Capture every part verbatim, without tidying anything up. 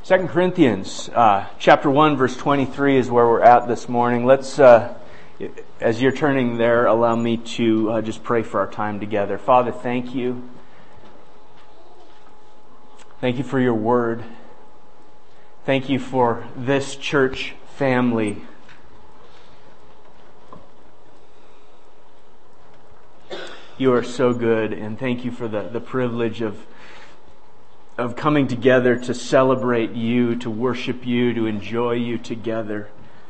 Second Corinthians uh, chapter one, verse twenty-three is where we're at this morning. Let's, uh, as you're turning there, allow me to uh, just pray for our time together. Father, thank you. Thank you for your word. Thank you for this church family. You are so good, and thank you for the, the privilege of of coming together to celebrate you, to worship you, to enjoy you together.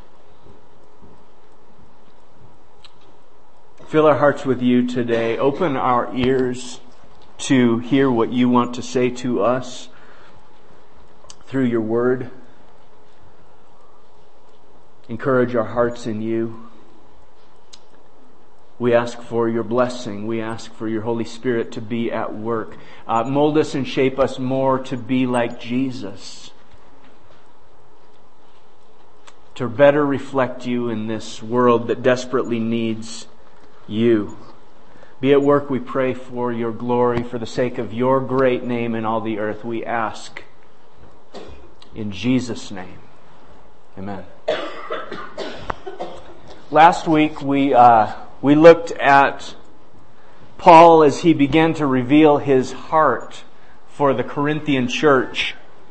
Fill our hearts with you today. Open our ears to hear what you want to say to us through your word. Encourage our hearts in you. We ask for your blessing. We ask for your Holy Spirit to be at work. Uh, mold us and shape us more to be like Jesus. To better reflect you in this world that desperately needs you. Be at work, we pray, for your glory, for the sake of your great name in all the earth. We ask in Jesus' name. Amen. Last week we... Uh, We looked at Paul as he began to reveal his heart for the Corinthian church.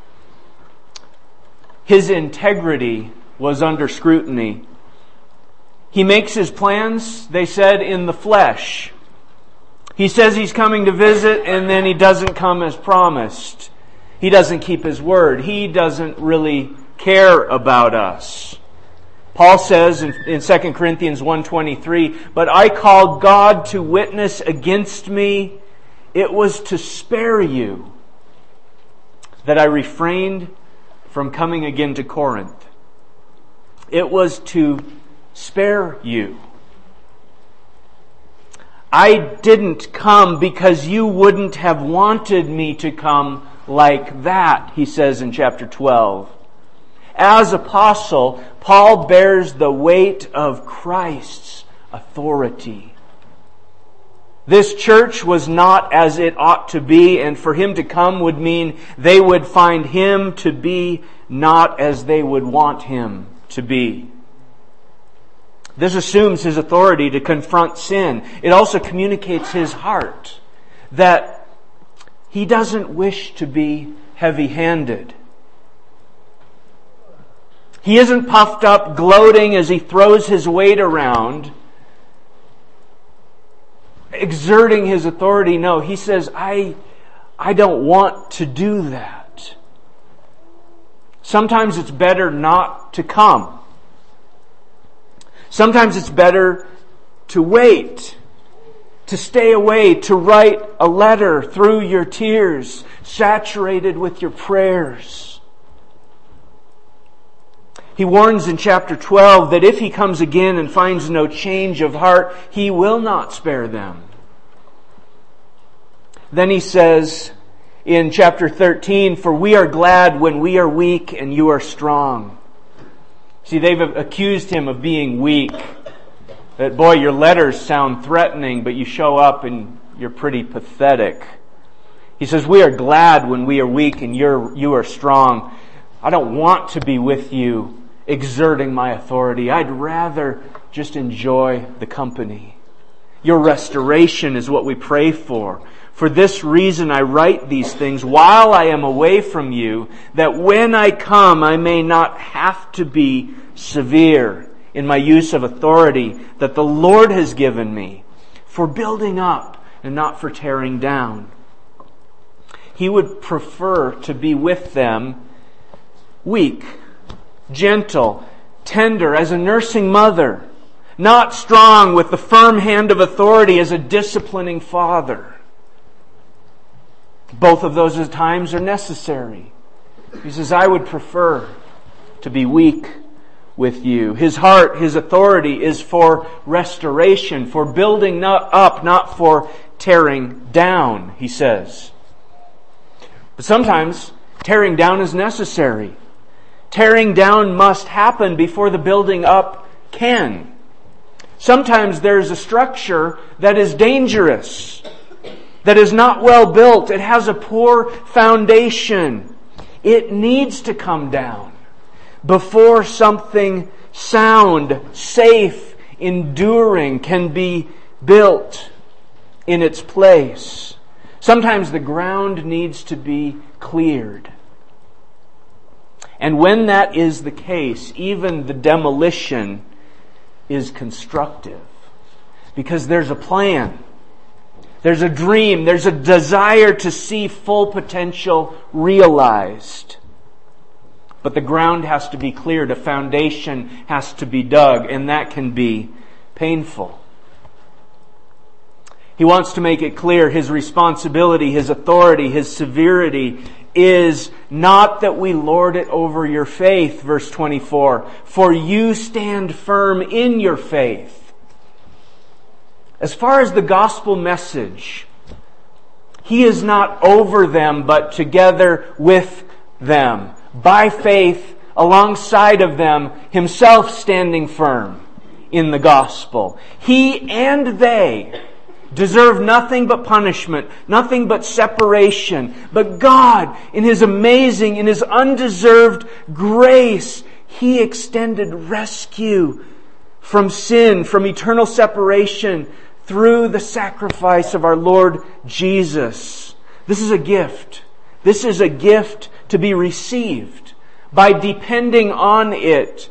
His integrity was under scrutiny. He makes his plans, they said, in the flesh. He says he's coming to visit, and then he doesn't come as promised. He doesn't keep his word. He doesn't really care about us. Paul says in, in Second Corinthians one twenty-three, "But I called God to witness against me. It was to spare you that I refrained from coming again to Corinth." It was to spare you. I didn't come because you wouldn't have wanted me to come like that, he says in chapter twelve. As apostle, Paul bears the weight of Christ's authority. This church was not as it ought to be, and for him to come would mean they would find him to be not as they would want him to be. This assumes his authority to confront sin. It also communicates his heart that he doesn't wish to be heavy-handed. He isn't puffed up, gloating as he throws his weight around, exerting his authority. No, he says, I, I don't want to do that. Sometimes it's better not to come. Sometimes it's better to wait, to stay away, to write a letter through your tears, saturated with your prayers. He warns in chapter twelve that if he comes again and finds no change of heart, he will not spare them. Then he says in chapter thirteen, "For we are glad when we are weak and you are strong." See, they've accused him of being weak. That, boy, your letters sound threatening, but you show up and you're pretty pathetic. He says, "We are glad when we are weak and you're, you are strong." I don't want to be with you exerting my authority. I'd rather just enjoy the company. Your restoration is what we pray for. For this reason I write these things while I am away from you, that when I come I may not have to be severe in my use of authority that the Lord has given me, for building up and not for tearing down. He would prefer to be with them weak, gentle, tender as a nursing mother, not strong with the firm hand of authority as a disciplining father. Both of those at times are necessary. He says, I would prefer to be weak with you. His heart, his authority is for restoration, for building up, not for tearing down, he says. But sometimes tearing down is necessary. Tearing down must happen before the building up can. Sometimes there's a structure that is dangerous, that is not well built. It has a poor foundation. It needs to come down before something sound, safe, enduring can be built in its place. Sometimes the ground needs to be cleared. And when that is the case, even the demolition is constructive. Because there's a plan. There's a dream. There's a desire to see full potential realized. But the ground has to be cleared. A foundation has to be dug. And that can be painful. He wants to make it clear His responsibility, His authority, His severity is not that we lord it over your faith, verse twenty-four. For you stand firm in your faith. As far as the gospel message, He is not over them, but together with them. By faith, alongside of them, Himself standing firm in the gospel. He and they deserve nothing but punishment, nothing but separation. But God, in His amazing, in His undeserved grace, He extended rescue from sin, from eternal separation, through the sacrifice of our Lord Jesus. This is a gift. This is a gift to be received by depending on it,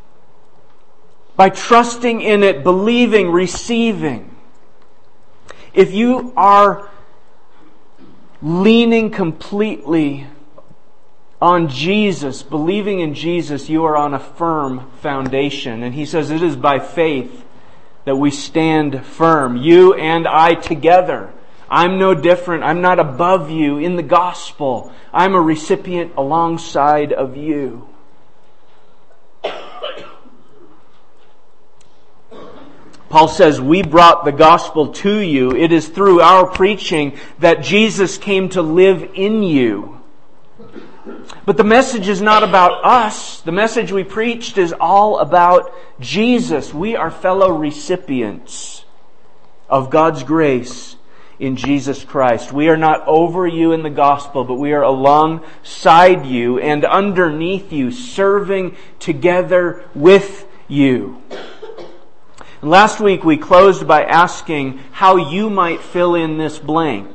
by trusting in it, believing, receiving. If you are leaning completely on Jesus, believing in Jesus, you are on a firm foundation. And He says it is by faith that we stand firm. You and I together. I'm no different. I'm not above you in the gospel. I'm a recipient alongside of you. Paul says, we brought the gospel to you. It is through our preaching that Jesus came to live in you. But the message is not about us. The message we preached is all about Jesus. We are fellow recipients of God's grace in Jesus Christ. We are not over you in the gospel, but we are alongside you and underneath you, serving together with you. Last week we closed by asking how you might fill in this blank.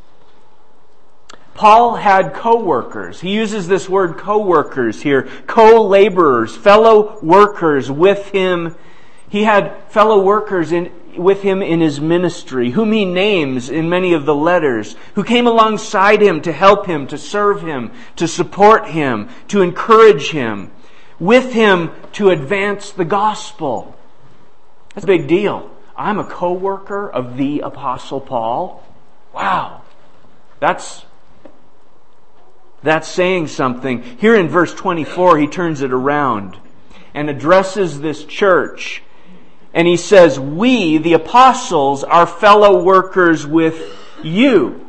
Paul had co-workers. He uses this word co-workers here. Co-laborers, fellow workers with him. He had fellow workers in, with him in his ministry, whom he names in many of the letters, who came alongside him to help him, to serve him, to support him, to encourage him, with him to advance the gospel. That's a big deal. I'm a co-worker of the Apostle Paul. Wow. That's, that's saying something. Here in verse twenty-four, he turns it around and addresses this church. And he says, we, the apostles, are fellow workers with you.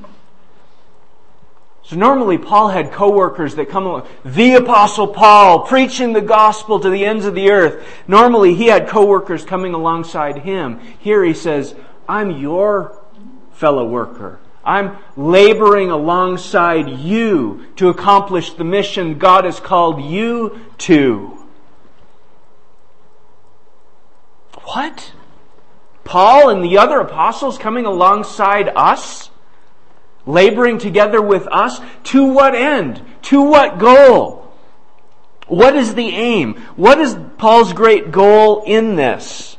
So normally Paul had co-workers that come along. The Apostle Paul, preaching the gospel to the ends of the earth. Normally he had co-workers coming alongside him. Here he says, I'm your fellow worker. I'm laboring alongside you to accomplish the mission God has called you to. What? Paul and the other apostles coming alongside us? Laboring together with us? To what end? To what goal? What is the aim? What is Paul's great goal in this?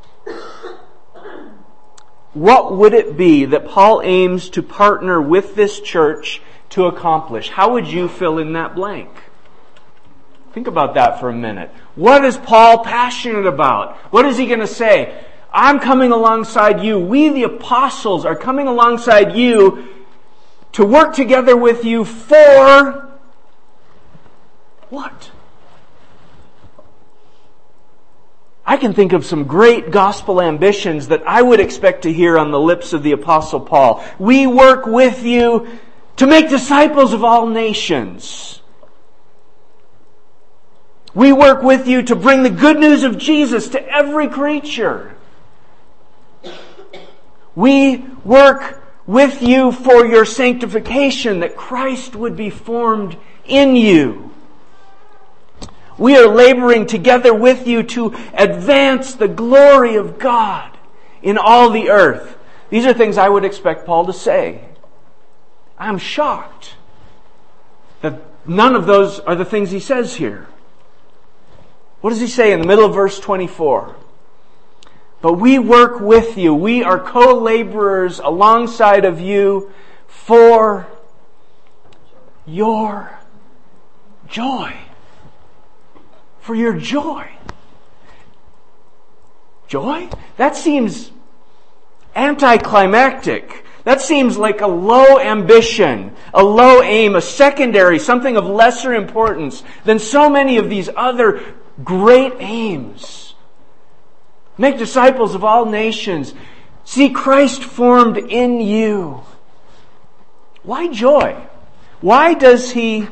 What would it be that Paul aims to partner with this church to accomplish? How would you fill in that blank? Think about that for a minute. What is Paul passionate about? What is he going to say? I'm coming alongside you. We, the apostles, are coming alongside you to work together with you for what? I can think of some great gospel ambitions that I would expect to hear on the lips of the Apostle Paul. We work with you to make disciples of all nations. We work with you to bring the good news of Jesus to every creature. We work with you for your sanctification, that Christ would be formed in you. We are laboring together with you to advance the glory of God in all the earth. These are things I would expect Paul to say. I'm shocked that none of those are the things he says here. What does he say in the middle of verse twenty-four? But we work with you. We are co-laborers alongside of you for your joy. For your joy. Joy? That seems anticlimactic. That seems like a low ambition, a low aim, a secondary, something of lesser importance than so many of these other great aims. Make disciples of all nations. See Christ formed in you. Why joy? Why does he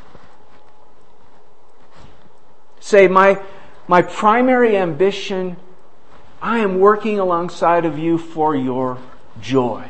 say, my, my primary ambition, I am working alongside of you for your joy?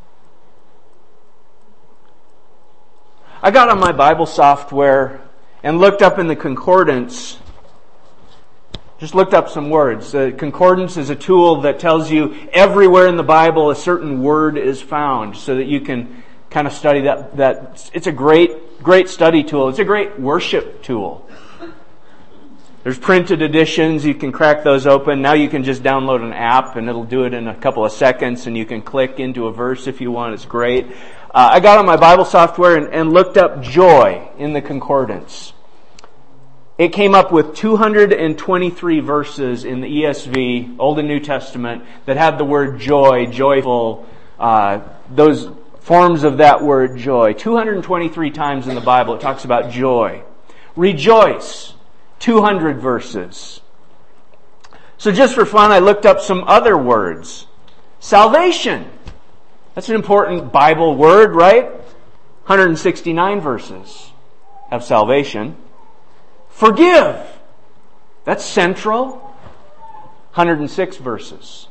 I got on my Bible software and looked up in the concordance. Just looked up some words. The concordance is a tool that tells you everywhere in the Bible a certain word is found so that you can kind of study that. that. It's a great, great study tool. It's a great worship tool. There's printed editions. You can crack those open. Now you can just download an app and it'll do it in a couple of seconds and you can click into a verse if you want. It's great. Uh, I got on my Bible software and, and looked up joy in the concordance. It came up with two hundred twenty-three verses in the E S V, Old and New Testament, that had the word joy, joyful, uh, those forms of that word joy. two hundred twenty-three times in the Bible it talks about joy. Rejoice, two hundred verses. So just for fun, I looked up some other words. Salvation. That's an important Bible word, right? one hundred sixty-nine verses have salvation. Forgive. That's central. one hundred six verses.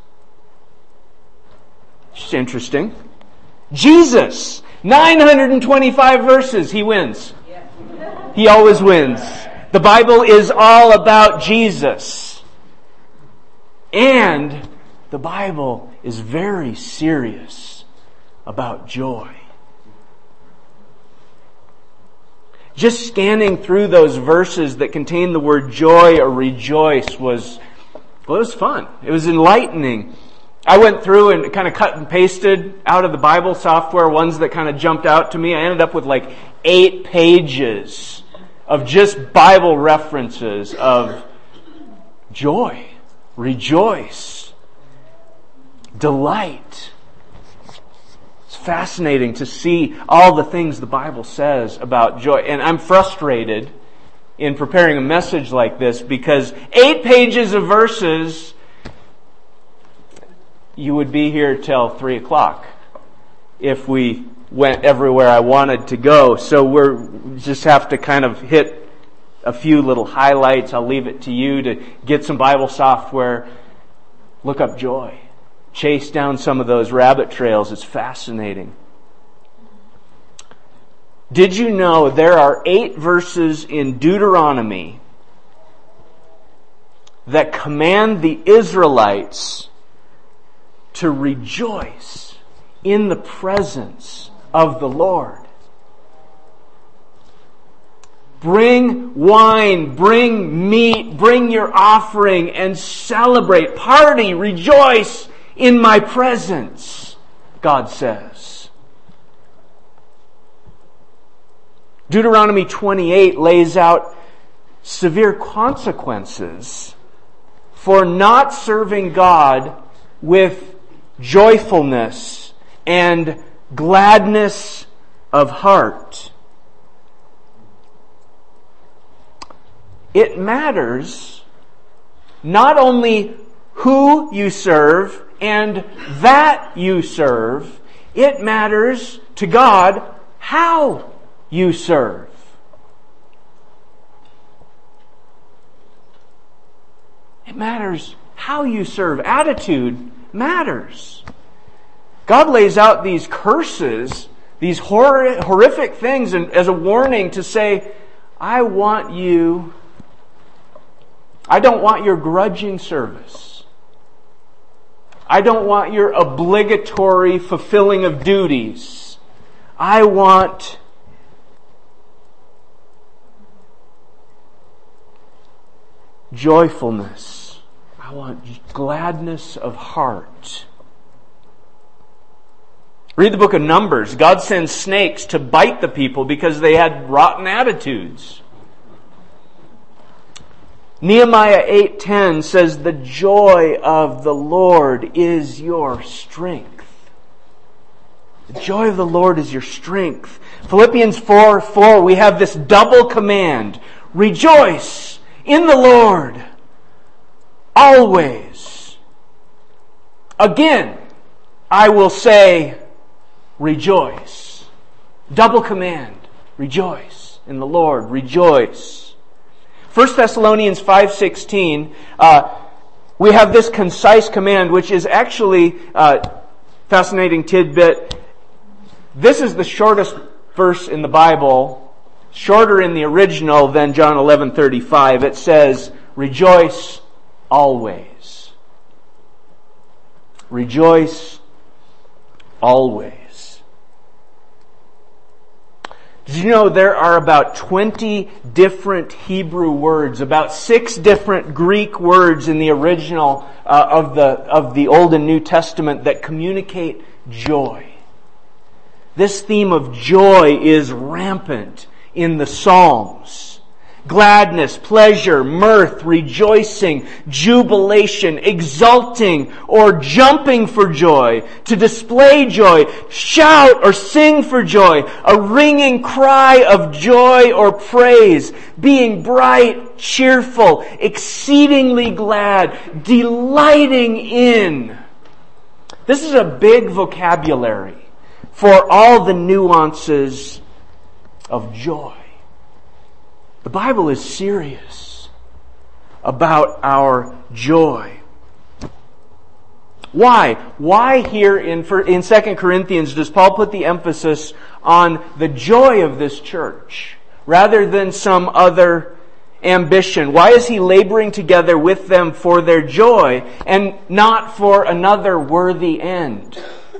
It's interesting. Jesus. nine hundred twenty-five verses. He wins. He always wins. The Bible is all about Jesus. And the Bible is very serious about joy. Just scanning through those verses that contain the word joy or rejoice was, well, it was fun. It was enlightening. I went through and kind of cut and pasted out of the Bible software ones that kind of jumped out to me. I ended up with like eight pages of just Bible references of joy, rejoice, delight. Fascinating to see all the things the Bible says about joy. And I'm frustrated in preparing a message like this because eight pages of verses, you would be here till three o'clock if we went everywhere I wanted to go. So we're just have to kind of hit a few little highlights. I'll leave it to you to get some Bible software, look up joy. Chase down some of those rabbit trails. It's fascinating. Did you know there are eight verses in Deuteronomy that command the Israelites to rejoice in the presence of the Lord? Bring wine, bring meat, bring your offering and celebrate, party, rejoice in my presence, God says. Deuteronomy twenty-eight lays out severe consequences for not serving God with joyfulness and gladness of heart. It matters not only who you serve and that you serve, it matters to God how you serve. It matters how you serve. Attitude matters. God lays out these curses, these hor- horrific things, and as a warning to say, I want you, I don't want your grudging service. I don't want your obligatory fulfilling of duties. I want joyfulness. I want gladness of heart. Read the book of Numbers. God sends snakes to bite the people because they had rotten attitudes. Nehemiah eight ten says, the joy of the Lord is your strength. The joy of the Lord is your strength. Philippians four four, we have this double command. Rejoice in the Lord always. Again, I will say, rejoice. Double command. Rejoice in the Lord. Rejoice. First Thessalonians five sixteen, uh, we have this concise command, which is actually uh, fascinating tidbit. This is the shortest verse in the Bible, shorter in the original than John eleven thirty-five. It says, rejoice always. Rejoice always. Did you know there are about twenty different Hebrew words, about six different Greek words in the original uh, of the of the Old and New Testament that communicate joy? This theme of joy is rampant in the Psalms. Gladness, pleasure, mirth, rejoicing, jubilation, exulting, or jumping for joy, to display joy, shout or sing for joy, a ringing cry of joy or praise, being bright, cheerful, exceedingly glad, delighting in. This is a big vocabulary for all the nuances of joy. The Bible is serious about our joy. Why? Why here in, in Second Corinthians does Paul put the emphasis on the joy of this church rather than some other ambition? Why is he laboring together with them for their joy and not for another worthy end?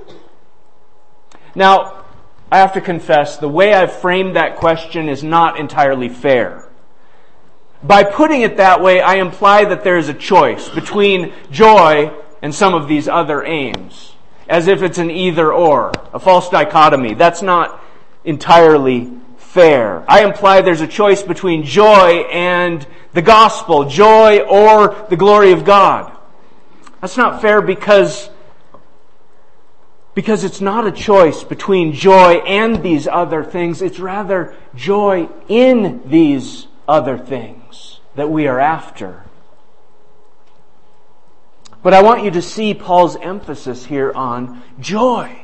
Now, I have to confess, the way I've framed that question is not entirely fair. By putting it that way, I imply that there is a choice between joy and some of these other aims, as if it's an either-or, a false dichotomy. That's not entirely fair. I imply there's a choice between joy and the gospel, joy or the glory of God. That's not fair because Because it's not a choice between joy and these other things. It's rather joy in these other things that we are after. But I want you to see Paul's emphasis here on joy.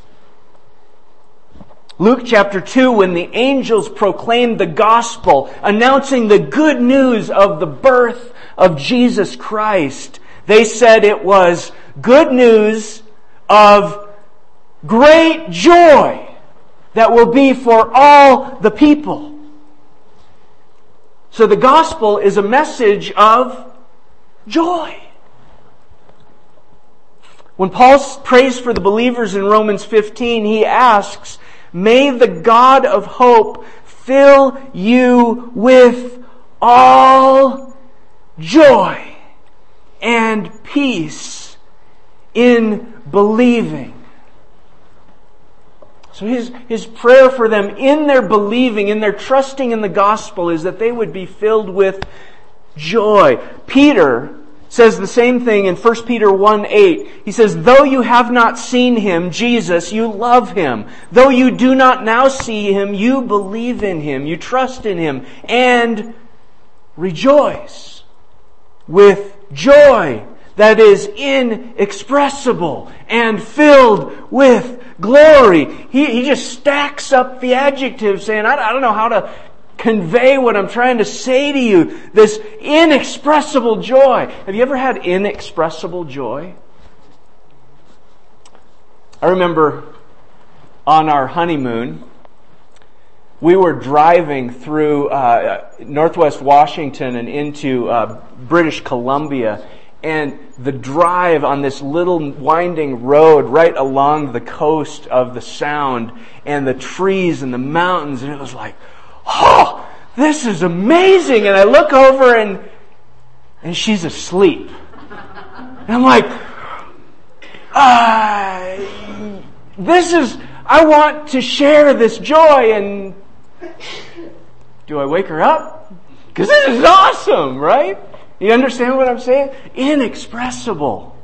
Luke chapter two, when the angels proclaimed the gospel, announcing the good news of the birth of Jesus Christ, they said it was good news of great joy that will be for all the people. So the gospel is a message of joy. When Paul prays for the believers in Romans fifteen, he asks, may the God of hope fill you with all joy and peace in believing. So his, his prayer for them in their believing, in their trusting in the gospel, is that they would be filled with joy. Peter says the same thing in First Peter one eight. He says, though you have not seen Him, Jesus, you love Him. Though you do not now see Him, you believe in Him, you trust in Him, and rejoice with joy that is inexpressible and filled with glory. He, he just stacks up the adjectives saying, I, I don't know how to convey what I'm trying to say to you. This inexpressible joy. Have you ever had inexpressible joy? I remember on our honeymoon, we were driving through uh, Northwest Washington and into uh, British Columbia, and the drive on this little winding road right along the coast of the Sound, and the trees and the mountains, and it was like, oh, this is amazing! And I look over and and she's asleep. And I'm like, uh, this is, I want to share this joy, and do I wake her up? Because this is awesome, right? You understand what I'm saying? Inexpressible.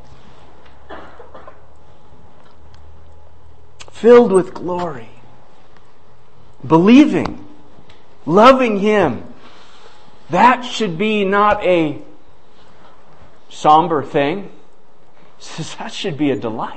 Filled with glory. Believing. Loving Him. That should be not a somber thing. That should be a delight.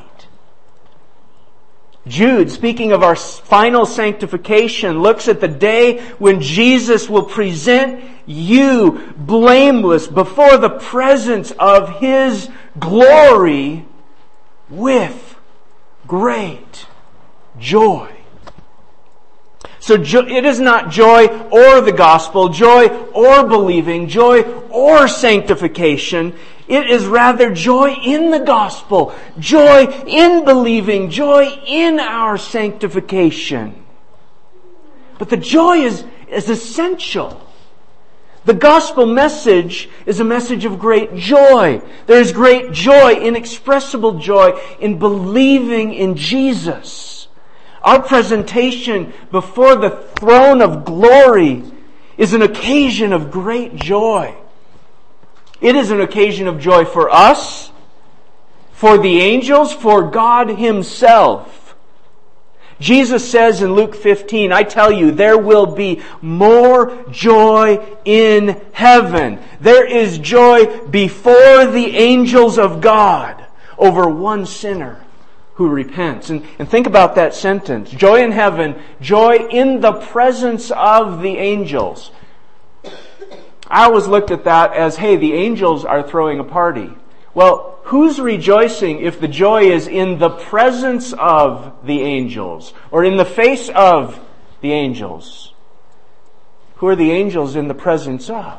Jude, speaking of our final sanctification, looks at the day when Jesus will present you blameless before the presence of His glory with great joy. So it is not joy or the gospel, joy or believing, joy or sanctification. It is rather joy in the gospel, joy in believing, joy in our sanctification. But the joy is, is essential. The gospel message is a message of great joy. There is great joy, inexpressible joy, in believing in Jesus. Our presentation before the throne of glory is an occasion of great joy. It is an occasion of joy for us, for the angels, for God Himself. Jesus says in Luke fifteen, I tell you, there will be more joy in heaven. There is joy before the angels of God over one sinner who repents. And, and think about that sentence. Joy in heaven, joy in the presence of the angels. I always looked at that as, hey, the angels are throwing a party. Well, who's rejoicing if the joy is in the presence of the angels or in the face of the angels? Who are the angels in the presence of?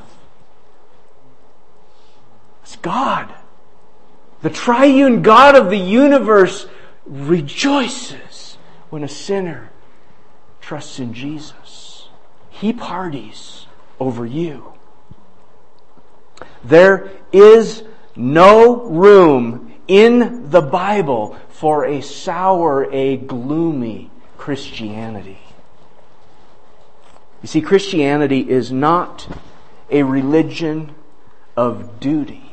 It's God. The triune God of the universe rejoices when a sinner trusts in Jesus. He parties over you. There is no room in the Bible for a sour, a gloomy Christianity. You see, Christianity is not a religion of duty,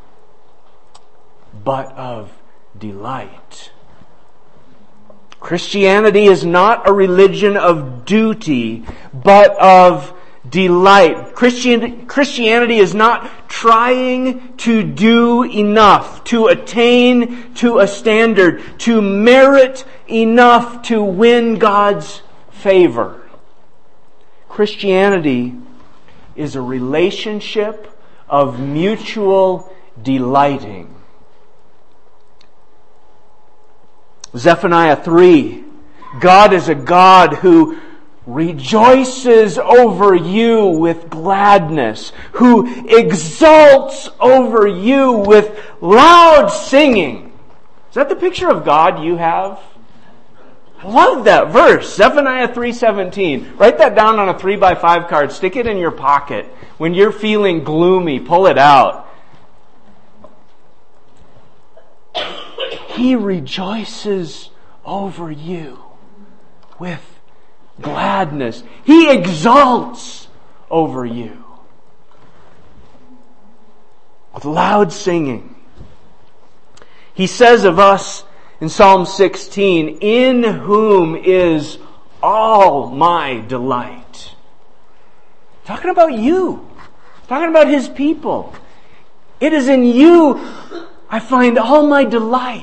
but of delight. Christianity is not a religion of duty, but of delight. Christian, Christianity is not trying to do enough, to attain to a standard, to merit enough to win God's favor. Christianity is a relationship of mutual delighting. Zephaniah three, God is a God who rejoices over you with gladness, who exults over you with loud singing. Is that the picture of God you have? I love that verse, Zephaniah three seventeen. Write that down on a three by five card. Stick it in your pocket. When you're feeling gloomy, pull it out. He rejoices over you with gladness. He exalts over you with loud singing. He says of us in Psalm sixteen, in whom is all my delight. Talking about you. Talking about His people. It is in you I find all my delight.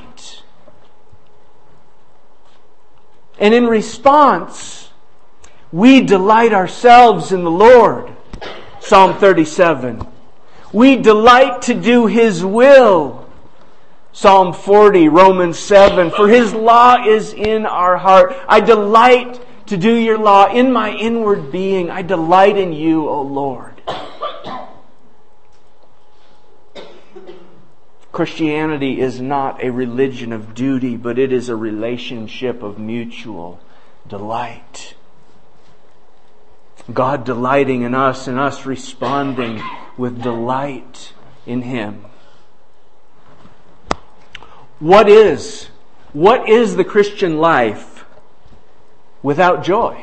And in response, we delight ourselves in the Lord. Psalm thirty-seven. We delight to do His will. Psalm forty, Romans seven, for His law is in our heart. I delight to do your law in my inward being. I delight in you, O Lord. Christianity is not a religion of duty, but it is a relationship of mutual delight. God delighting in us and us responding with delight in Him. What is, what is the Christian life without joy?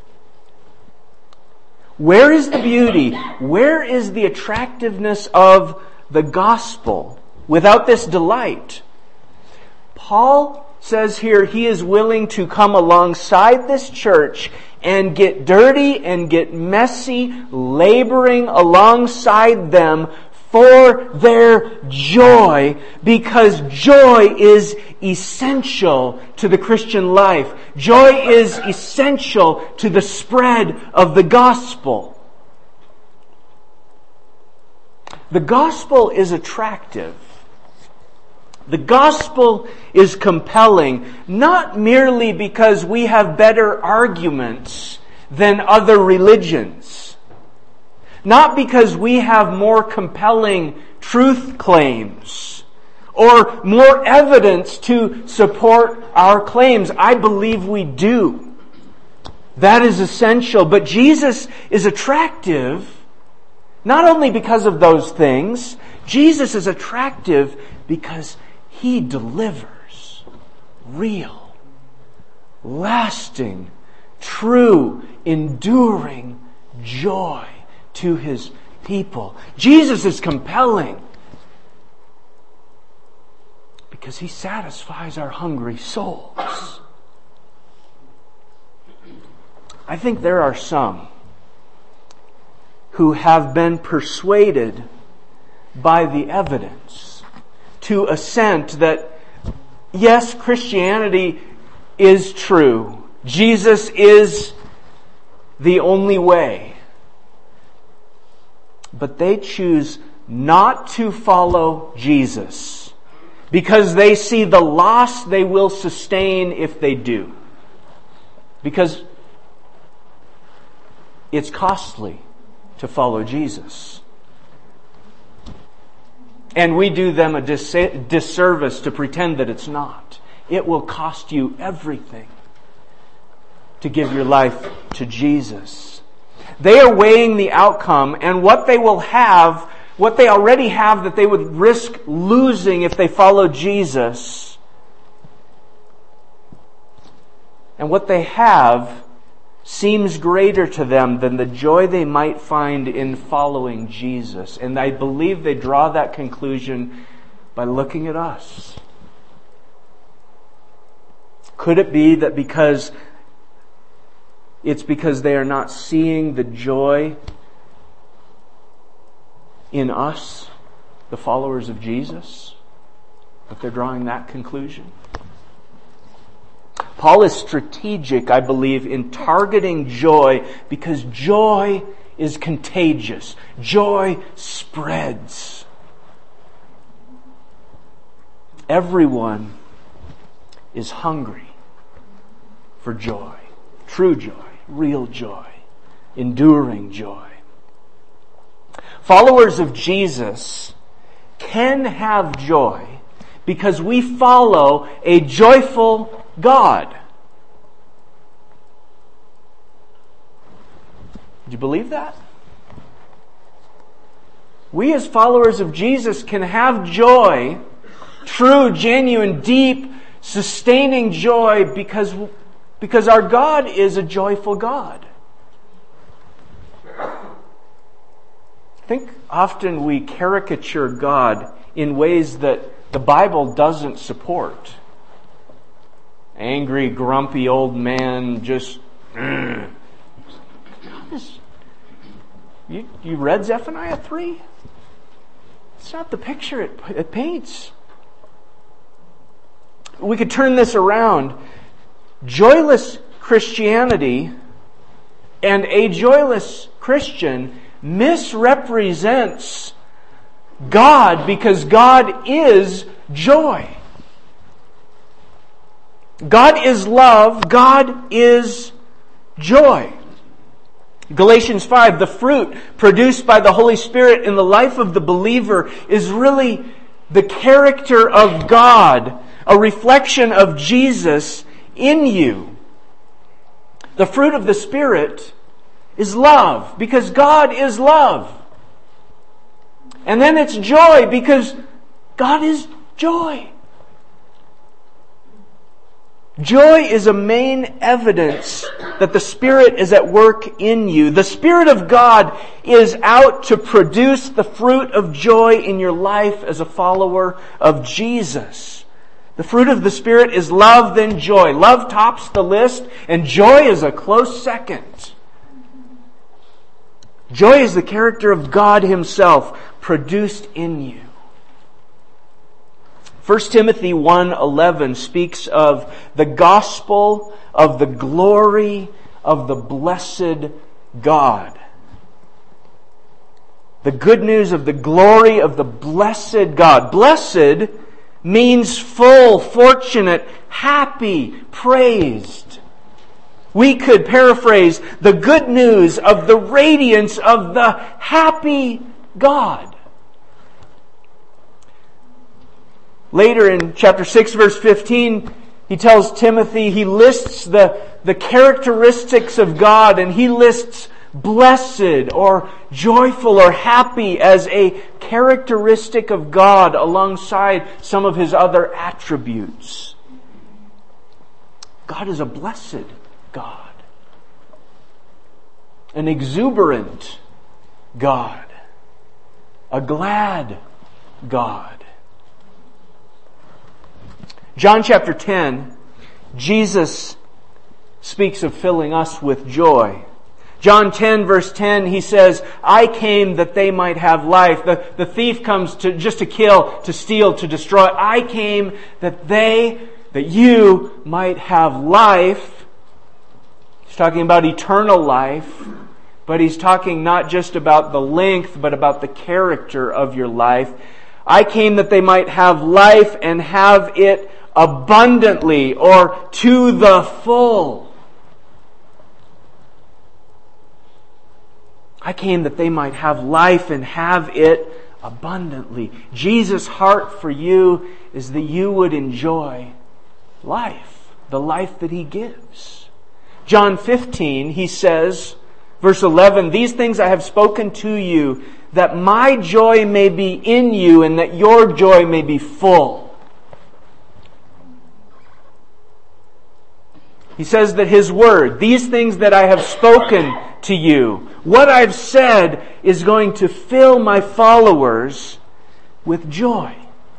Where is the beauty? Where is the attractiveness of the gospel without this delight? Paul says here he is willing to come alongside this church and get dirty and get messy, laboring alongside them for their joy, because joy is essential to the Christian life. Joy is essential to the spread of the gospel. The gospel is attractive. The gospel is compelling, not merely because we have better arguments than other religions. Not because we have more compelling truth claims or more evidence to support our claims. I believe we do. That is essential. But Jesus is attractive not only because of those things. Jesus is attractive because He delivers real, lasting, true, enduring joy to His people. Jesus is compelling because He satisfies our hungry souls. I think there are some who have been persuaded by the evidence to assent that, yes, Christianity is true. Jesus is the only way. But they choose not to follow Jesus because they see the loss they will sustain if they do. Because it's costly to follow Jesus. And we do them a dis- disservice to pretend that it's not. It will cost you everything to give your life to Jesus. They are weighing the outcome and what they will have, what they already have that they would risk losing if they follow Jesus. And what they have seems greater to them than the joy they might find in following Jesus. And I believe they draw that conclusion by looking at us. Could it be that because it's because they are not seeing the joy in us, the followers of Jesus, that they're drawing that conclusion? Paul is strategic, I believe, in targeting joy because joy is contagious. Joy spreads. Everyone is hungry for joy, true joy. Real joy, enduring joy. Followers of Jesus can have joy because we follow a joyful God. Do you believe that? We as followers of Jesus can have joy, true, genuine, deep, sustaining joy because Because our God is a joyful God. I think often we caricature God in ways that the Bible doesn't support. Angry, grumpy old man, just... Mm. You, you read Zephaniah three? It's not the picture it, it paints. We could turn this around. Joyless Christianity and a joyless Christian misrepresents God because God is joy. God is love. God is joy. Galatians five, the fruit produced by the Holy Spirit in the life of the believer is really the character of God, a reflection of Jesus in you. The fruit of the Spirit is love, because God is love. And then it's joy, because God is joy. Joy is a main evidence that the Spirit is at work in you. The Spirit of God is out to produce the fruit of joy in your life as a follower of Jesus. The fruit of the Spirit is love, then joy. Love tops the list, and joy is a close second. Joy is the character of God Himself produced in you. First Timothy one eleven speaks of the gospel of the glory of the blessed God. The good news of the glory of the blessed God. Blessed means full, fortunate, happy, praised. We could paraphrase the good news of the radiance of the happy God. Later in chapter six, verse fifteen, he tells Timothy, he lists the, the characteristics of God, and he lists blessed or joyful or happy as a characteristic of God alongside some of His other attributes. God is a blessed God. An exuberant God. A glad God. John chapter ten, Jesus speaks of filling us with joy. John ten verse ten, He says, I came that they might have life. The, the thief comes to just to kill, to steal, to destroy. I came that they, that you might have life. He's talking about eternal life, but He's talking not just about the length, but about the character of your life. I came that they might have life and have it abundantly, or to the full. I came that they might have life and have it abundantly. Jesus' heart for you is that you would enjoy life, the life that He gives. John fifteen, He says, verse eleven, these things I have spoken to you, that my joy may be in you and that your joy may be full. He says that His word, these things that I have spoken to you, what I've said is going to fill my followers with joy.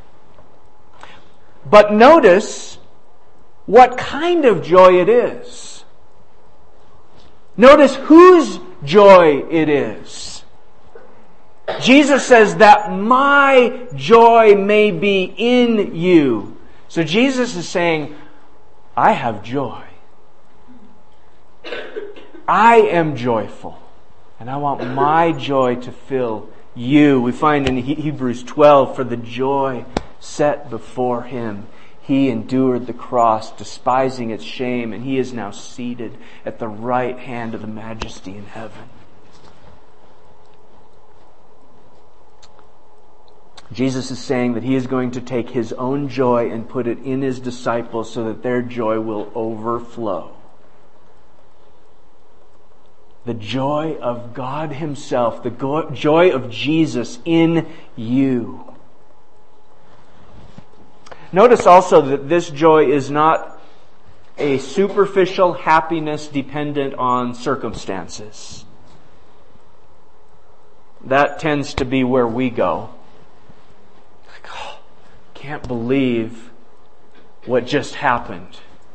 But notice what kind of joy it is. Notice whose joy it is. Jesus says that my joy may be in you. So Jesus is saying, I have joy. I am joyful, and I want my joy to fill you. We find in Hebrews twelve, for the joy set before Him, He endured the cross, despising its shame, and He is now seated at the right hand of the Majesty in heaven. Jesus is saying that He is going to take His own joy and put it in His disciples so that their joy will overflow. The joy of God Himself, the go- joy of Jesus in you. Notice also that this joy is not a superficial happiness dependent on circumstances. That tends to be where we go. Like, oh, can't believe what just happened.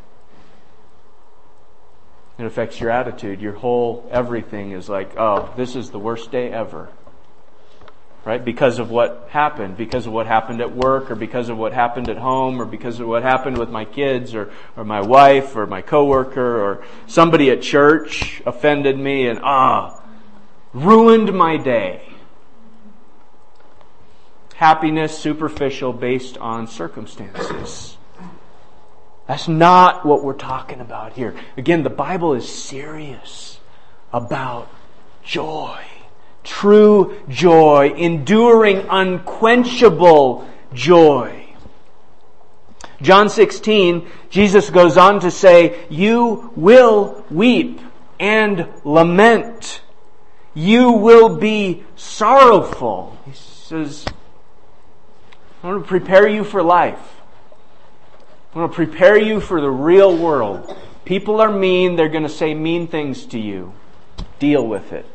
It affects your attitude. Your whole everything is like, oh, this is the worst day ever. Right? Because of what happened. Because of what happened at work, or because of what happened at home, or because of what happened with my kids, or, or my wife, or my coworker, or somebody at church offended me and, ah, ruined my day. happiness superficial based on circumstances. That's not what we're talking about here. Again, the Bible is serious about joy. True joy, enduring, unquenchable joy. John sixteen, Jesus goes on to say, you will weep and lament. You will be sorrowful. He says, I want to prepare you for life. I want to prepare you for the real world. People are mean. They're going to say mean things to you. Deal with it.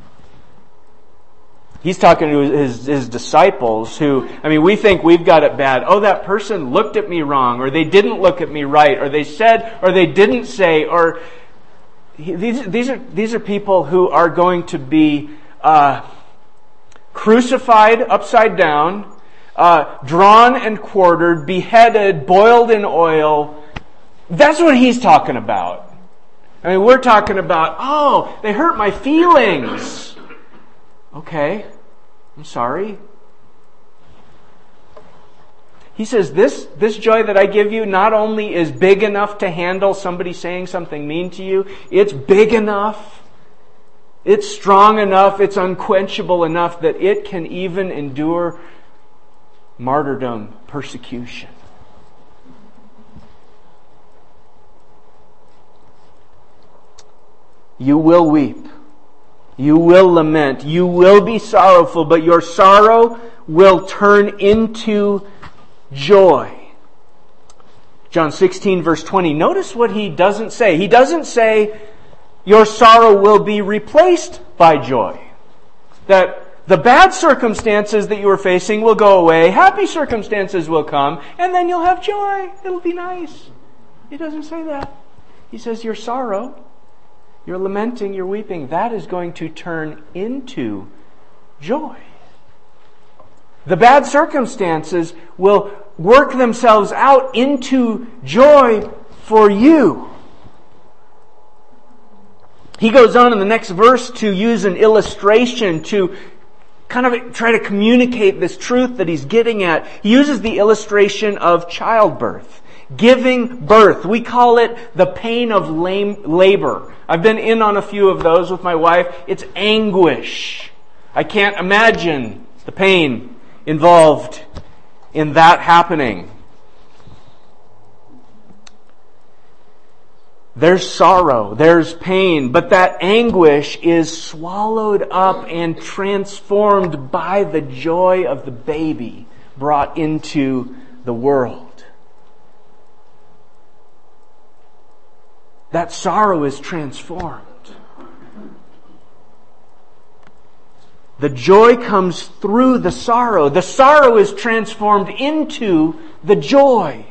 He's talking to his, his disciples who, I mean, we think we've got it bad. Oh, that person looked at me wrong, or they didn't look at me right, or they said, or they didn't say, or these, these are, these are people who are going to be, uh, crucified upside down, uh, drawn and quartered, beheaded, boiled in oil. That's what he's talking about. I mean, we're talking about, oh, they hurt my feelings. Okay, I'm sorry. He says, this, this joy that I give you not only is big enough to handle somebody saying something mean to you, it's big enough, it's strong enough, it's unquenchable enough that it can even endure martyrdom, persecution. You will weep. You will lament. You will be sorrowful, but your sorrow will turn into joy. John sixteen verse twenty. Notice what he doesn't say. He doesn't say your sorrow will be replaced by joy. That the bad circumstances that you are facing will go away. Happy circumstances will come. And then you'll have joy. It'll be nice. He doesn't say that. He says your sorrow, you're lamenting, you're weeping, that is going to turn into joy. The bad circumstances will work themselves out into joy for you. He goes on in the next verse to use an illustration to kind of try to communicate this truth that he's getting at. He uses the illustration of childbirth. Giving birth. We call it the pain of labor. I've been in on a few of those with my wife. It's anguish. I can't imagine the pain involved in that happening. There's sorrow, there's pain, but that anguish is swallowed up and transformed by the joy of the baby brought into the world. That sorrow is transformed. The joy comes through the sorrow. The sorrow is transformed into the joy.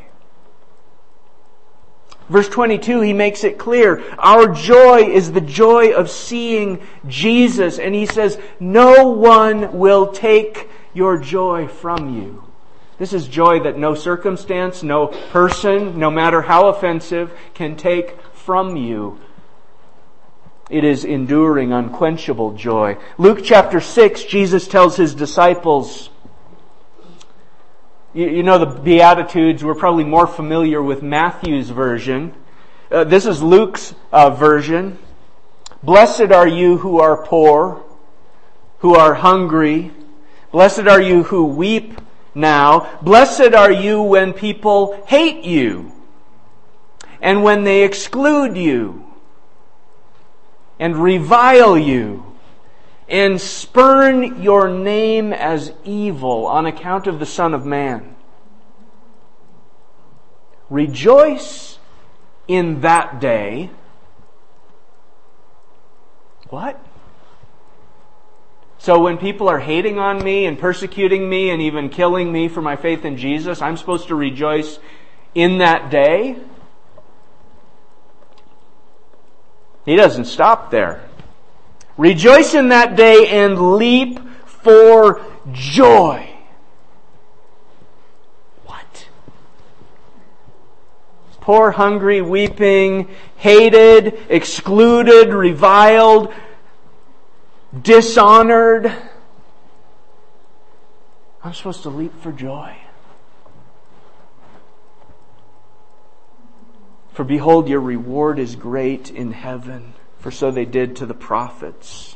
Verse twenty-two, he makes it clear. Our joy is the joy of seeing Jesus. And he says, no one will take your joy from you. This is joy that no circumstance, no person, no matter how offensive, can take from you. It is enduring, unquenchable joy. Luke chapter six, Jesus tells his disciples, you, you know the Beatitudes, we're probably more familiar with Matthew's version. Uh, this is Luke's uh, version. Blessed are you who are poor, who are hungry. Blessed are you who weep now. Blessed are you when people hate you, and when they exclude you, and revile you, and spurn your name as evil on account of the Son of Man. Rejoice in that day. What? So when people are hating on me and persecuting me and even killing me for my faith in Jesus, I'm supposed to rejoice in that day? He doesn't stop there. Rejoice in that day and leap for joy. What? Poor, hungry, weeping, hated, excluded, reviled, dishonored. I'm supposed to leap for joy. For behold, your reward is great in heaven, for so they did to the prophets.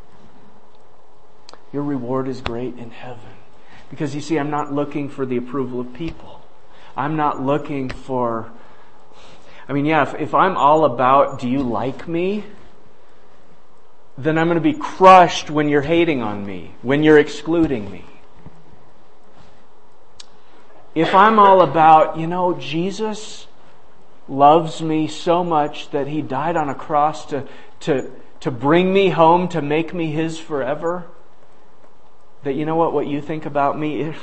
Your reward is great in heaven. Because you see, I'm not looking for the approval of people. I'm not looking for... I mean, yeah, if, if I'm all about, do you like me? Then I'm going to be crushed when you're hating on me, when you're excluding me. If I'm all about, you know, Jesus loves me so much that He died on a cross to, to, to bring me home, to make me His forever, that you know what, what you think about me, is,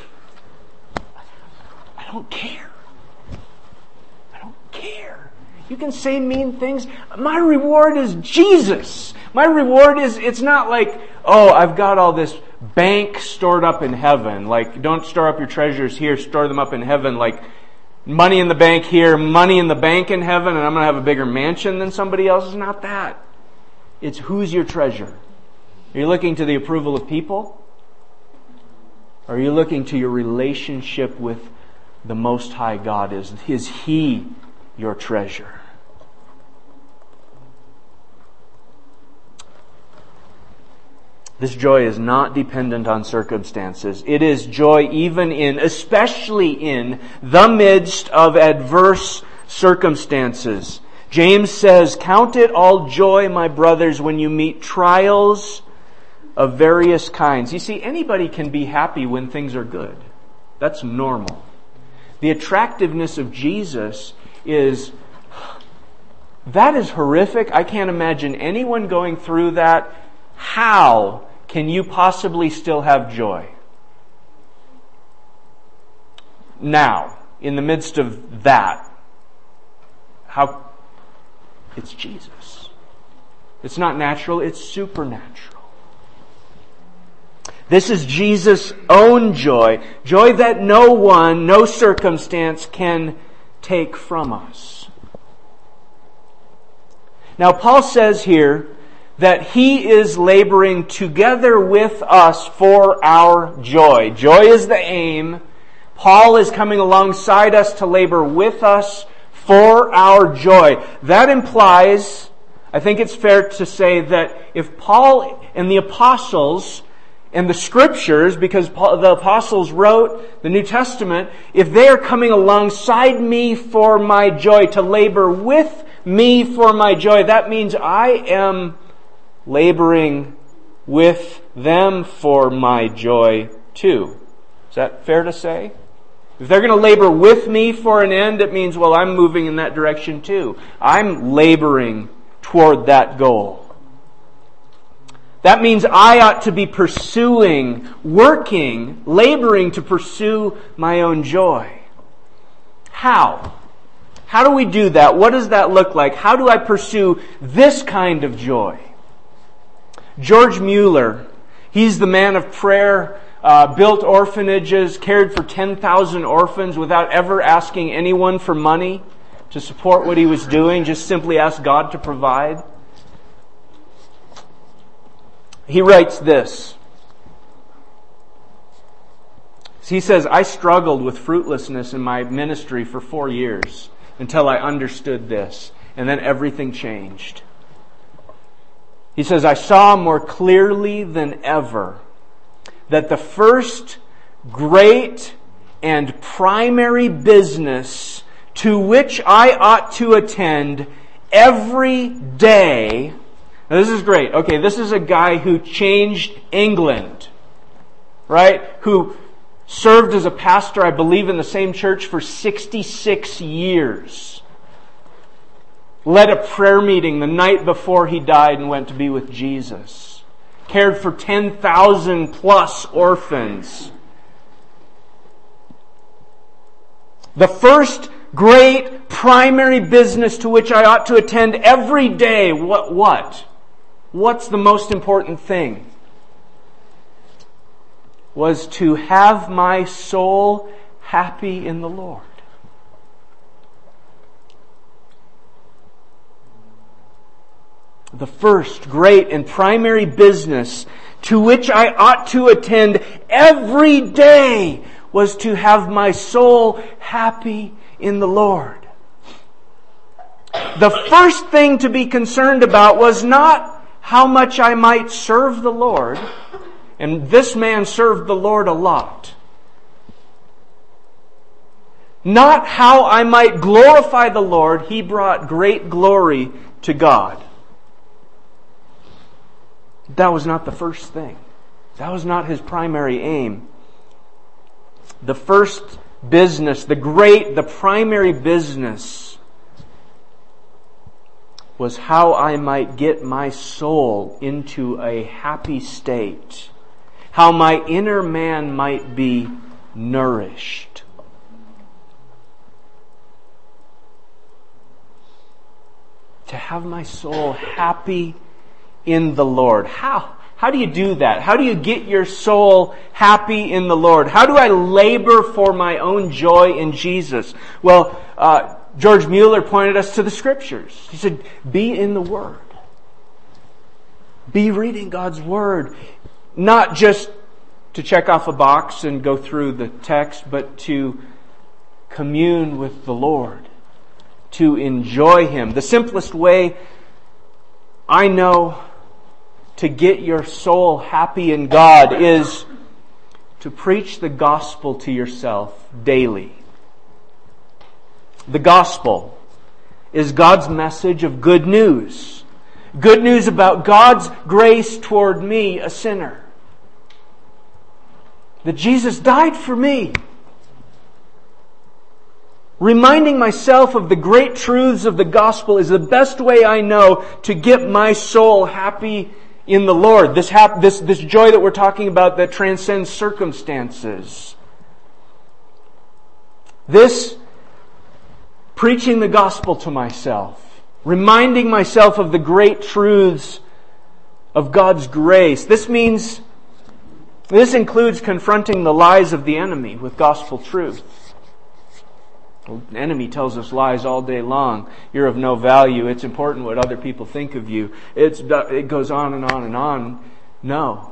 I don't care. I don't care. You can say mean things. My reward is Jesus. My reward is, it's not like, oh, I've got all this bank stored up in heaven. Like, don't store up your treasures here, store them up in heaven. Like, money in the bank here, money in the bank in heaven, and I'm going to have a bigger mansion than somebody else. It's not that. It's who's your treasure. Are you looking to the approval of people? Or are you looking to your relationship with the Most High God? Is, is He your treasure? This joy is not dependent on circumstances. It is joy even in, especially in, the midst of adverse circumstances. James says, "Count it all joy, my brothers, when you meet trials of various kinds." You see, anybody can be happy when things are good. That's normal. The attractiveness of Jesus is, that is horrific. I can't imagine anyone going through that. How can you possibly still have joy? Now, in the midst of that, how? It's Jesus. It's not natural, it's supernatural. This is Jesus' own joy. Joy that no one, no circumstance can take from us. Now, Paul says here that he is laboring together with us for our joy. Joy is the aim. Paul is coming alongside us to labor with us for our joy. That implies, I think it's fair to say that if Paul and the apostles and the scriptures, because Paul, the apostles wrote the New Testament, if they are coming alongside me for my joy, to labor with me for my joy, that means I am laboring with them for my joy too. Is that fair to say? If they're going to labor with me for an end, it means, well, I'm moving in that direction too. I'm laboring toward that goal. That means I ought to be pursuing, working, laboring to pursue my own joy. How? How do we do that? What does that look like? How do I pursue this kind of joy? George Mueller, he's the man of prayer, uh, built orphanages, cared for ten thousand orphans without ever asking anyone for money to support what he was doing, just simply asked God to provide. He writes this. He says, "I struggled with fruitlessness in my ministry for four years until I understood this, and then everything changed." He says, "I saw more clearly than ever that the first great and primary business to which I ought to attend every day..." Now this is great. Okay, this is a guy who changed England, right? Who served as a pastor, I believe, in the same church for sixty-six years. Led a prayer meeting the night before he died and went to be with Jesus. Cared for ten thousand plus orphans. The first great primary business to which I ought to attend every day. What? What? What's the most important thing? Was to have my soul happy in the Lord. The first great and primary business to which I ought to attend every day was to have my soul happy in the Lord. The first thing to be concerned about was not how much I might serve the Lord, and this man served the Lord a lot. Not how I might glorify the Lord, he brought great glory to God. That was not the first thing. That was not his primary aim. The first business, the great, the primary business was how I might get my soul into a happy state. How my inner man might be nourished. To have my soul happy in the Lord. How? How do you do that? How do you get your soul happy in the Lord? How do I labor for my own joy in Jesus? Well, uh, George Mueller pointed us to the Scriptures. He said, be in the Word. Be reading God's Word. Not just to check off a box and go through the text, but to commune with the Lord. To enjoy Him. The simplest way I know to get your soul happy in God is to preach the gospel to yourself daily. The gospel is God's message of good news. Good news about God's grace toward me, a sinner. That Jesus died for me. Reminding myself of the great truths of the gospel is the best way I know to get my soul happy in the Lord. This, hap- this, this joy that we're talking about that transcends circumstances. This preaching the gospel to myself. Reminding myself of the great truths of God's grace. This means, this includes confronting the lies of the enemy with gospel truth. The enemy tells us lies all day long. You're of no value. It's important what other people think of you. It's, it goes on and on and on. No.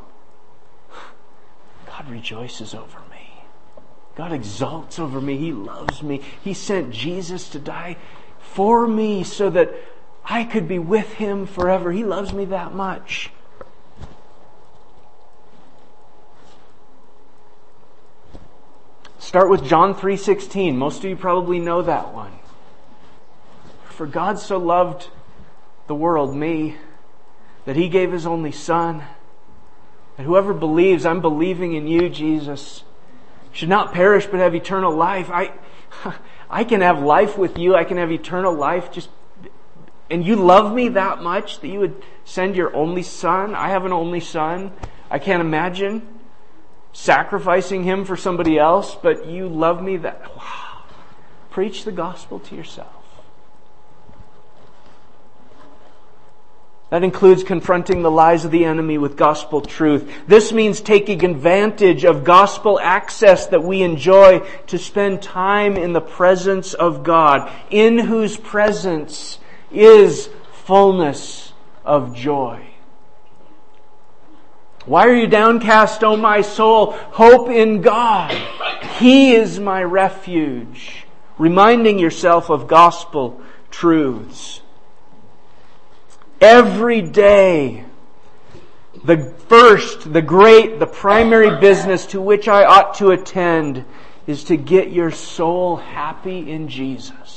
God rejoices over me. God exalts over me. He loves me. He sent Jesus to die for me so that I could be with Him forever. He loves me that much. Start with John three sixteen. Most of you probably know that one. For God so loved the world, me, that He gave His only Son, that whoever believes, I'm believing in you, Jesus, should not perish but have eternal life. I, I can have life with you. I can have eternal life. Just, and you love me that much that you would send your only Son. I have an only Son. I can't imagine sacrificing Him for somebody else, but you love me that... Wow. Preach the gospel to yourself. That includes confronting the lies of the enemy with gospel truth. This means taking advantage of gospel access that we enjoy to spend time in the presence of God, in whose presence is fullness of joy. Why are you downcast, O my soul? Hope in God. He is my refuge. Reminding yourself of gospel truths. Every day, the first, the great, the primary business to which I ought to attend is to get your soul happy in Jesus.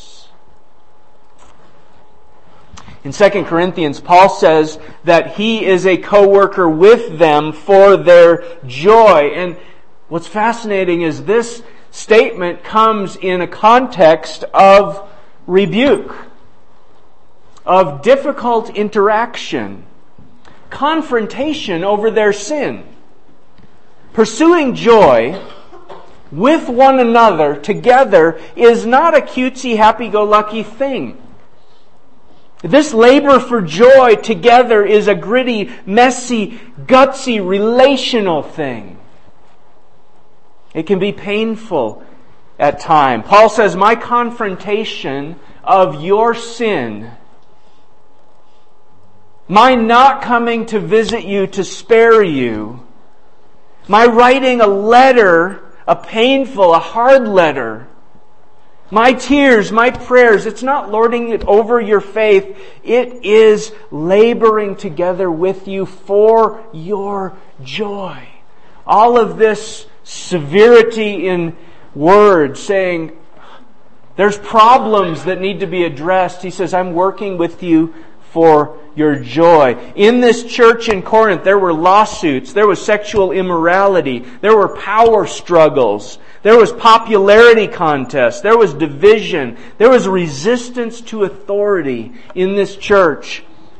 In Second Corinthians, Paul says that he is a co-worker with them for their joy. And what's fascinating is this statement comes in a context of rebuke, of difficult interaction, confrontation over their sin. Pursuing joy with one another together is not a cutesy, happy-go-lucky thing. This labor for joy together is a gritty, messy, gutsy, relational thing. It can be painful at times. Paul says, my confrontation of your sin My not coming to visit you to spare you. My writing a letter, a painful, a hard letter. My tears, my prayers, it's not lording it over your faith. It is laboring together with you for your joy. All of this severity in words, saying there's problems that need to be addressed. He says, I'm working with you for your joy. In this church in Corinth, there were lawsuits, there was sexual immorality, there were power struggles, there was popularity contests, there was division, there was resistance to authority in this church.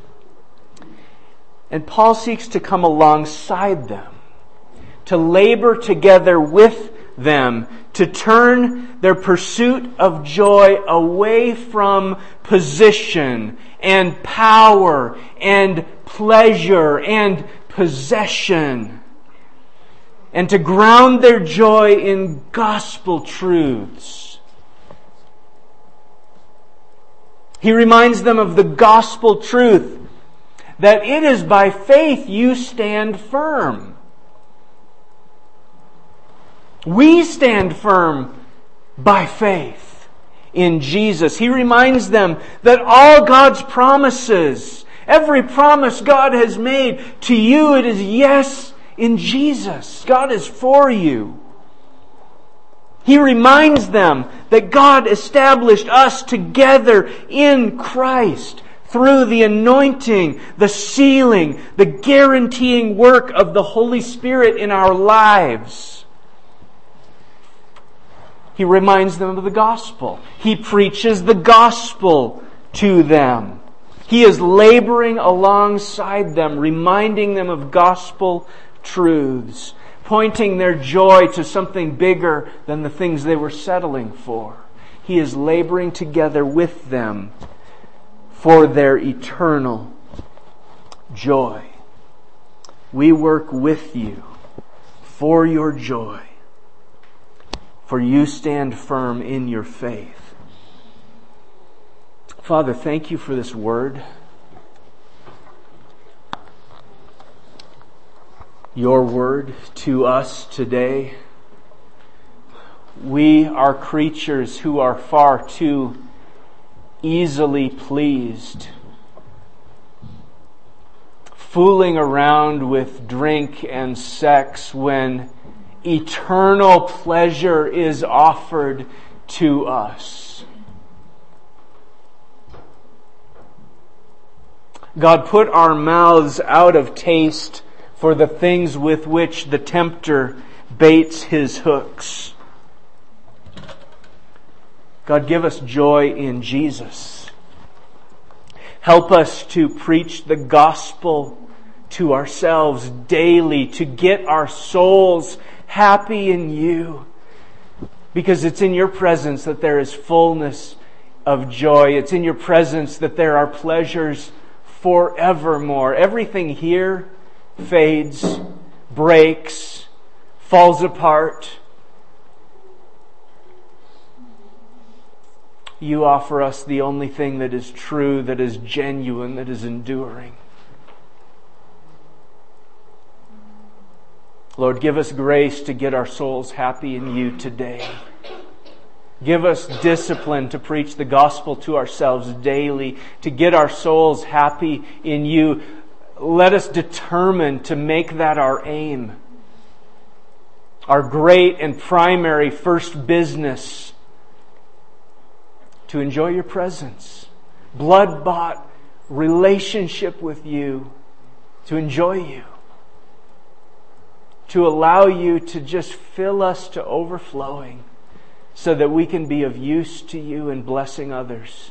And Paul seeks to come alongside them, to labor together with them, to turn their pursuit of joy away from position and power and pleasure and possession, and to ground their joy in gospel truths. He reminds them of the gospel truth that it is by faith you stand firm. We stand firm by faith in Jesus. He reminds them that all God's promises, every promise God has made to you, it is yes in Jesus. God is for you. He reminds them that God established us together in Christ through the anointing, the sealing, the guaranteeing work of the Holy Spirit in our lives. He reminds them of the gospel. He preaches the gospel to them. He is laboring alongside them, reminding them of gospel truths, pointing their joy to something bigger than the things they were settling for. He is laboring together with them for their eternal joy. We work with you for your joy, for you stand firm in your faith. Father, thank you for this word. Your word to us today. We are creatures who are far too easily pleased, fooling around with drink and sex when eternal pleasure is offered to us. God, put our mouths out of taste for the things with which the tempter baits his hooks. God, give us joy in Jesus. Help us to preach the gospel to ourselves daily, to get our souls happy in you. Because it's in your presence that there is fullness of joy. It's in your presence that there are pleasures forevermore. Everything here fades, breaks, falls apart. You offer us the only thing that is true, that is genuine, that is enduring. Lord, give us grace to get our souls happy in you today. Give us discipline to preach the gospel to ourselves daily, to get our souls happy in you. Let us determine to make that our aim, our great and primary first business, to enjoy your presence, blood-bought relationship with you, to enjoy you, to allow you to just fill us to overflowing so that we can be of use to you and blessing others.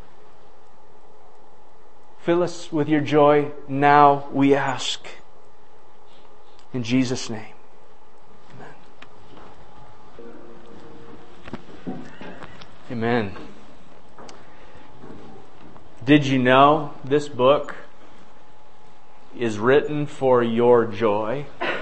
Fill us with your joy now, we ask. In Jesus' name. Amen. Amen. Did you know this book is written for your joy?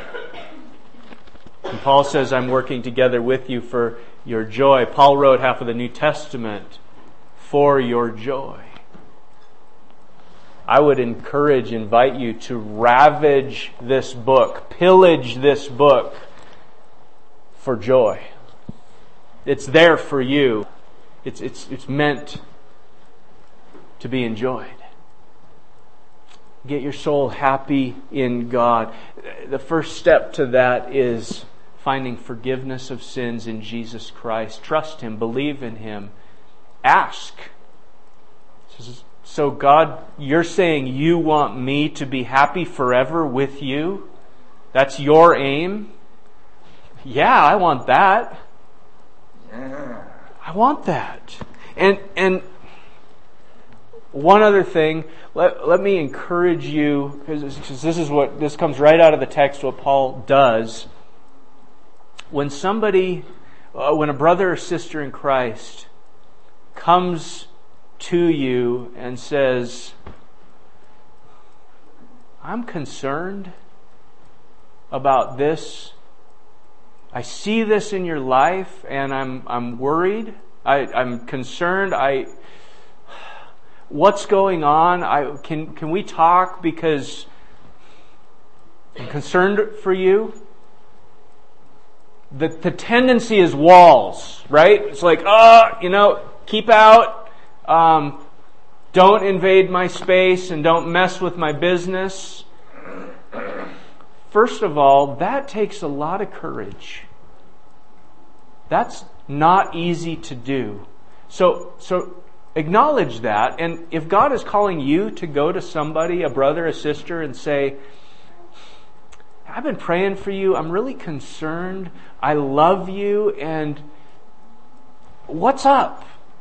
And Paul says, I'm working together with you for your joy. Paul wrote half of the New Testament for your joy. I would encourage, invite you to ravage this book, pillage this book for joy. It's there for you. It's, it's, it's meant to be enjoyed. Get your soul happy in God. The first step to that is finding forgiveness of sins in Jesus Christ. Trust Him. Believe in Him. Ask. So God, you're saying you want me to be happy forever with you? That's your aim? Yeah, I want that. I want that. And and one other thing, let, let me encourage you, because this is what this comes right out of the text, what Paul does. When somebody, uh, when a brother or sister in Christ comes to you and says, I'm concerned about this. I see this in your life and I'm I'm worried. I, I'm concerned. I what's going on? I can can we talk because I'm concerned for you? The the tendency is walls, right? It's like, oh, you know, keep out. Um, don't invade my space and don't mess with my business. First of all, that takes a lot of courage. That's not easy to do. So, so acknowledge that. And if God is calling you to go to somebody, a brother, a sister, and say, I've been praying for you. I'm really concerned. I love you. And what's up?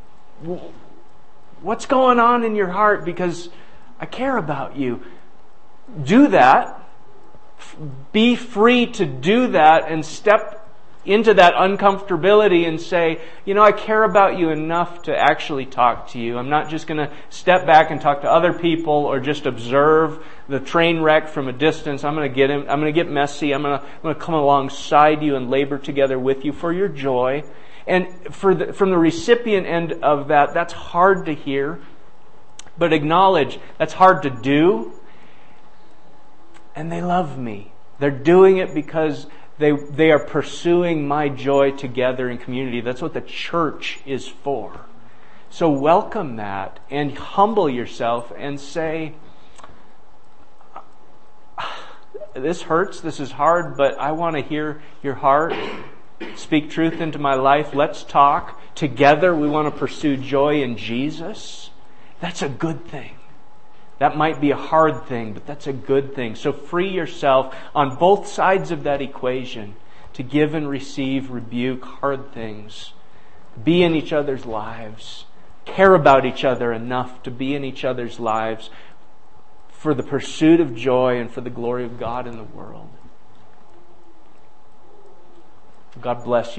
What's going on in your heart? Because I care about you. Do that. Be free to do that and step into that uncomfortability and say, you know, I care about you enough to actually talk to you. I'm not just going to step back and talk to other people or just observe the train wreck from a distance. I'm going to get him. I'm going to get messy. I'm going to, I'm going to come alongside you and labor together with you for your joy. And for the, from the recipient end of that, that's hard to hear, but acknowledge that's hard to do. And they love me. They're doing it because They they are pursuing my joy together in community. That's what the church is for. So welcome that and humble yourself and say, this hurts, this is hard, but I want to hear your heart. Speak truth into my life. Let's talk. Together we want to pursue joy in Jesus. That's a good thing. That might be a hard thing, but that's a good thing. So free yourself on both sides of that equation to give and receive, rebuke hard things. Be in each other's lives. Care about each other enough to be in each other's lives for the pursuit of joy and for the glory of God in the world. God bless you.